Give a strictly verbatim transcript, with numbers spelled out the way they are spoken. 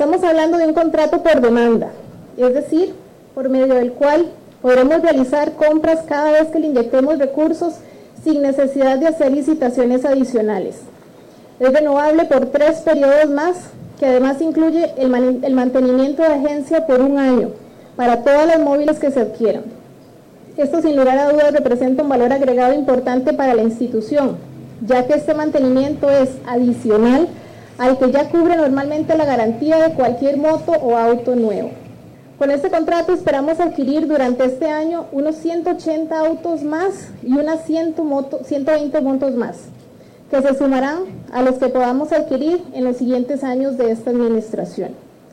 Estamos hablando de un contrato por demanda, es decir, por medio del cual podremos realizar compras cada vez que le inyectemos recursos sin necesidad de hacer licitaciones adicionales. Es renovable por tres periodos más, que además incluye el, man el mantenimiento de agencia por un año para todas las móviles que se adquieran. Esto sin lugar a dudas representa un valor agregado importante para la institución, ya que este mantenimiento es adicional al que ya cubre normalmente la garantía de cualquier moto o auto nuevo. Con este contrato esperamos adquirir durante este año unos ciento ochenta autos más y unas ciento veinte motos más, que se sumarán a los que podamos adquirir en los siguientes años de esta administración.